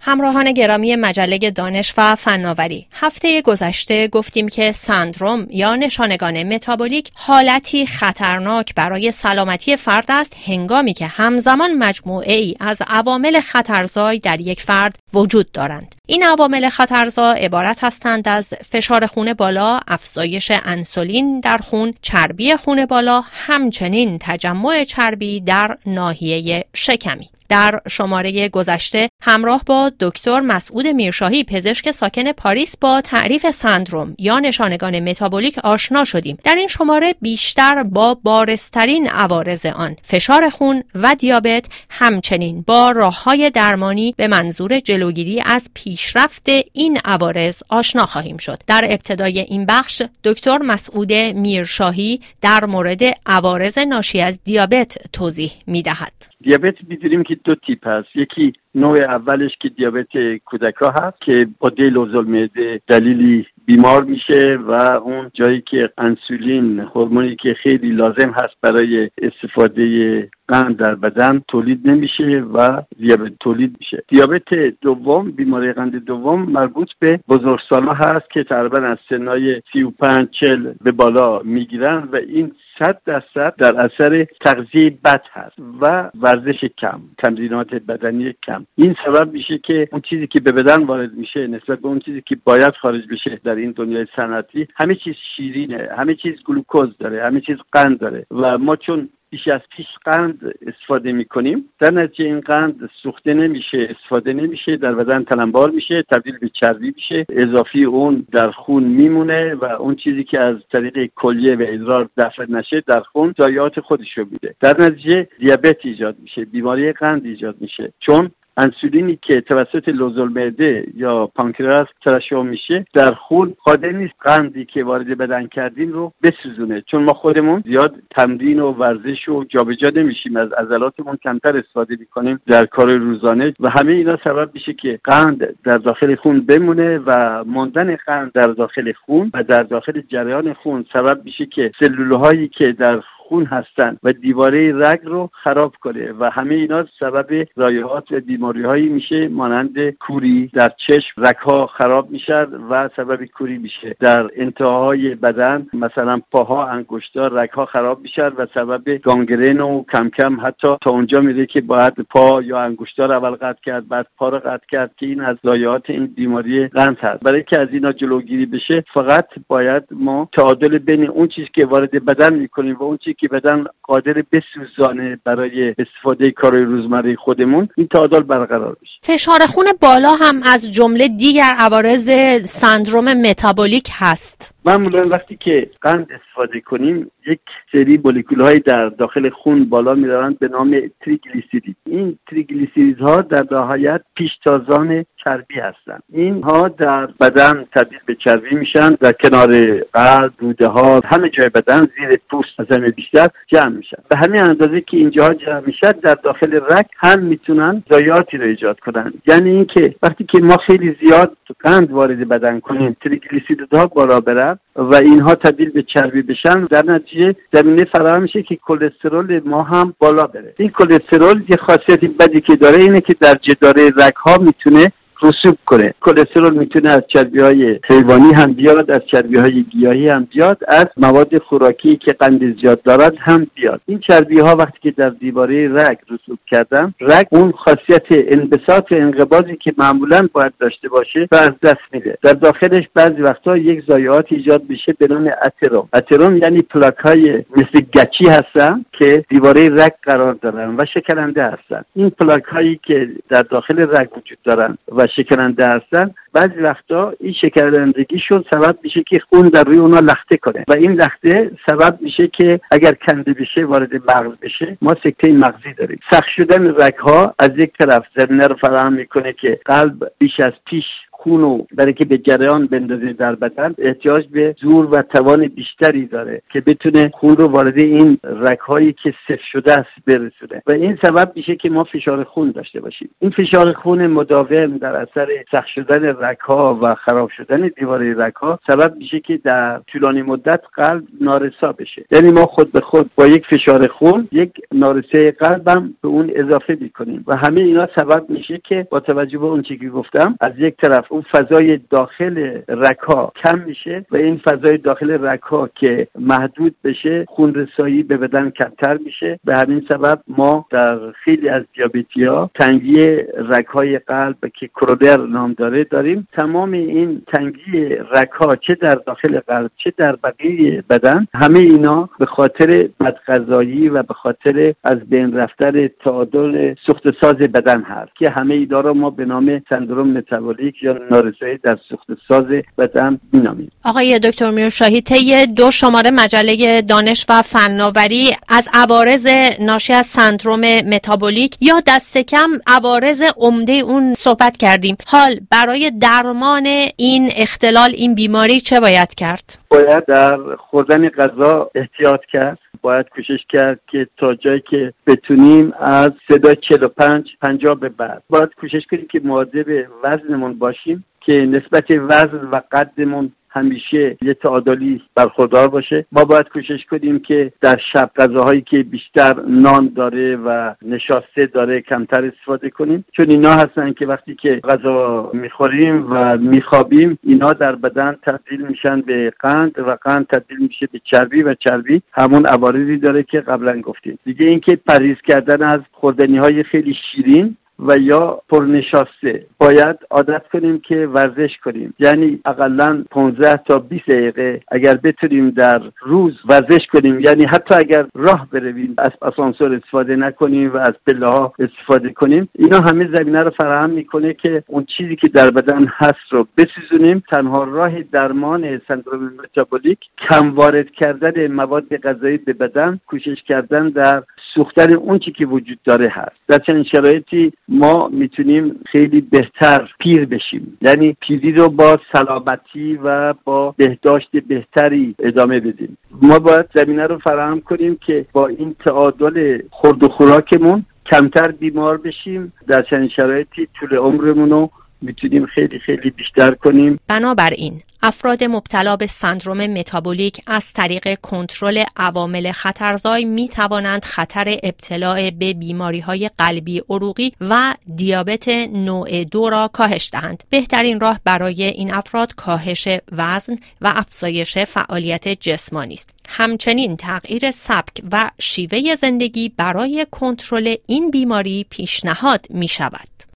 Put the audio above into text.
همراهان گرامی مجله دانش و فناوری، هفته گذشته گفتیم که سندروم یا نشانگان متابولیک حالتی خطرناک برای سلامتی فرد است هنگامی که همزمان مجموعه‌ای از عوامل خطرزای در یک فرد وجود دارند. این عوامل خطرزا عبارت هستند از فشار خون بالا، افزایش انسولین در خون، چربی خون بالا، همچنین تجمع چربی در ناحیه شکمی. در شماره گذشته همراه با دکتر مسعود میرشاهی پزشک ساکن پاریس با تعریف سندروم یا نشانگان متابولیک آشنا شدیم. در این شماره بیشتر با بارزترین عوارض آن، فشار خون و دیابت، همچنین با راه‌های درمانی به منظور جلوگیری از پیشرفت این عوارض آشنا خواهیم شد. در ابتدای این بخش دکتر مسعود میرشاهی در مورد عوارض ناشی از دیابت توضیح می‌دهد. دیابت می‌دونیم که دو تیپ هست. یکی نوع اولش که دیابت کودک‌ها هست که با لوزالمعده دلیلی بیمار میشه و اون جایی که انسولین، هورمونی که خیلی لازم هست برای استفاده قند در بدن، تولید نمیشه و دیابت تولید میشه. دیابت دوم، بیماری قند دوم، مربوط به بزرگسالا هست که تقریبا از سنای 35-40 به بالا میگیرن و این 100% در اثر تغذیه بد هست و ورزش کم، تمرینات بدنی کم. این سبب میشه که اون چیزی که به بدن وارد میشه نسبت به اون چیزی که باید خارج بشه در این دنیای صنعتی، همه چیز شیرینه، همه چیز گلوکوز داره، همه چیز قند داره و ما چون بیش از پیش قند استفاده میکنیم، در نتیجه این قند سوخته نمیشه، استفاده نمیشه، در بدن تلمبار میشه، تبدیل به چربی میشه، اضافی اون در خون میمونه و اون چیزی که از طریق کلیه و ادرار دفع نشه در خون ضایعات خودشو میده. در نتیجه دیابت ایجاد میشه، بیماری قند ایجاد میشه، چون انسولینی که توسط لوزالمعده یا پانکراس ترشح میشه در خون قادر نیست قندی که وارد بدن کردیم رو بسوزونه، چون ما خودمون زیاد تمرین و ورزش و جابجا نمیشیم، از عضلاتمون کمتر استفاده میکنیم در کار روزانه و همه اینا سبب میشه که قند در داخل خون بمونه و ماندن قند در داخل خون و در داخل جریان خون سبب میشه که سلولهایی که در خون هستن و دیواره رگ رو خراب کنه و همه اینا سبب ضایعات و بیماری‌هایی میشه مانند کوری در چشم، رگ‌ها خراب میشن و سبب کوری میشه. در انتهای بدن مثلا پاها، انگشت‌ها، رگ‌ها خراب میشن و سبب گانگرن و کم کم حتی تا اونجا میره که باید پا یا انگشت‌ها رو اول قطع کرد، بعد پا رو قطع کرد که این از ضایعات این بیماری قند هست. برای که از اینا جلوگیری بشه فقط باید ما تعادل بین اون چیزی که وارد بدن میکنیم و اون چیزی که بدن قادر بسوزانه برای استفاده کارهای روزمره خودمون، این تعادل برقرار بشه. فشار خون بالا هم از جمله دیگر عوارض سندروم متابولیک هست. معمولا وقتی که قند استفاده کنیم یک سری مولکول‌های در داخل خون بالا می‌روند به نام تریگلیسیرید. این تریگلیسیریدها در نهایت پیشتازان چربی هستند. اینها در بدن تبدیل به چربی میشن، در کنار قلب، روده‌ها، همه جای بدن، زیر پوست از همه بیشتر جمع میشن. به همین اندازه که اینجاها جمع میشن در داخل رگ هم میتونن ضایعاتی رو ایجاد کنن. یعنی اینکه وقتی که ما خیلی زیاد قند وارد بدن کنیم، تریگلیسیریدها بالا برن و اینها تبدیل به چربی بشن، در نتیجه زمینه فراهم میشه که کلسترول ما هم بالا بره. این کلسترول یه خاصیتی بدی که داره اینه که در جداره رگ‌ها میتونه رسوب کنه. کلسترول میتونه از چربی‌های حیوانی هم بیاد، از چربی‌های گیاهی هم بیاد، از مواد خوراکی که قند زیاد دارد هم بیاد. این چربی‌ها وقتی که در دیواره رگ رسوب کردن، رگ اون خاصیت انبساط و انقباضی که معمولاً باید داشته باشه و از دست میده. در داخلش بعضی وقتا یک ضایعات ایجاد میشه به نام اتروم. اتروم یعنی پلاک‌های مثل گچی هستن که دیواره رگ قرار دارن و شکننده هستن. این پلاک‌هایی که در داخل رگ وجود دارن و شکننده هستن، بعضی وقتا این شکنندگیشون سبب میشه که خون در روی اونا لخته کنه و این لخته سبب میشه که اگر کنده بشه وارد مغز بشه ما سکته مغزی داریم. سخت شدن رگ‌ها از یک طرف زمینه رو فراهم میکنه که قلب بیش از پیش خونو برای که به جریان بندازه در بدن احتیاج به زور و توان بیشتری داره که بتونه خون رو وارد این رگ‌هایی که سفت شده است برسونه و این سبب میشه که ما فشار خون داشته باشیم. این فشار خون مداوم در اثر سخت شدن رگ‌ها و خراب شدن دیواره رگ‌ها سبب میشه که در طولانی مدت قلب نارسا بشه. یعنی ما خود به خود با یک فشار خون یک نارسایی قلب هم به اون اضافه میکنیم و همه اینا سبب میشه که با توجه به اون چیزی که گفتم از یک طرف اون فضای داخل رگ‌ها کم میشه و این فضای داخل رگ‌ها که محدود بشه خون رسایی به بدن کمتر میشه. به همین سبب ما در خیلی از دیابتی‌ها تنگی رگ‌های قلب که کرونر نام داریم. تمام این تنگی رگ‌ها چه در داخل قلب چه در بقیه بدن همه اینا به خاطر بدغذایی و به خاطر از بین رفتن تعادل سوخت ساز بدن هست که همه اینا را ما به نام سندرم متابولیک یا نارسایی در سوخت ساز بدن می‌نامیم. آقای دکتر میرشاهی طی 2 شماره مجله دانش و فناوری از عوارض ناشی از سندرم متابولیک یا دست کم عوارض عمده اون صحبت کردیم. حال برای درمان این اختلال این بیماری چه باید کرد؟ باید در خوردن غذا احتیاط کرد. باید کوشش کرد که تا جایی که بتونیم از 45-50 به بعد باید کوشش کنیم که مواظب وزنمون باشیم که نسبت وزن و قدمون همیشه یه تعادلی برخوردار باشه. ما باید کوشش کنیم که در شب غذاهایی که بیشتر نان داره و نشاسته داره کمتر استفاده کنیم، چون اینا هستن که وقتی که غذا میخوریم و میخوابیم اینا در بدن تبدیل میشن به قند و قند تبدیل میشه به چربی و چربی همون عوارضی داره که قبلا گفتیم. دیگه اینکه پرهیز کردن از خوردنی‌های خیلی شیرین و یا پرنشاسته. باید عادت کنیم که ورزش کنیم، یعنی حداقل 15 تا 20 دقیقه اگر بتونیم در روز ورزش کنیم، یعنی حتی اگر راه برویم از آسانسور استفاده نکنیم و از پله‌ها استفاده کنیم، اینا همه زمینه رو فراهم میکنه که اون چیزی که در بدن هست رو بسوزونیم. تنها راه درمان سندرم متابولیک کم وارد کردن مواد غذایی به بدن، کوشش کردن در سوختن اون چیزی که وجود داره هست. در چنین شرایطی ما میتونیم خیلی بهتر پیر بشیم، یعنی پیری رو با سلامتی و با بهداشت بهتری ادامه بدیم. ما باید زمینه رو فراهم کنیم که با این تعادل خورد و خوراکمون کمتر بیمار بشیم. در چنین شرایطی طول عمرمون رو میتونیم خیلی خیلی بیشتر کنیم. بنابراین افراد مبتلا به سندرم متابولیک از طریق کنترل عوامل خطرزای می توانند خطر ابتلا به بیماری‌های قلبی عروقی و دیابت نوع 2 را کاهش دهند. بهترین راه برای این افراد کاهش وزن و افزایش فعالیت جسمانی است. همچنین تغییر سبک و شیوه زندگی برای کنترل این بیماری پیشنهاد می شود.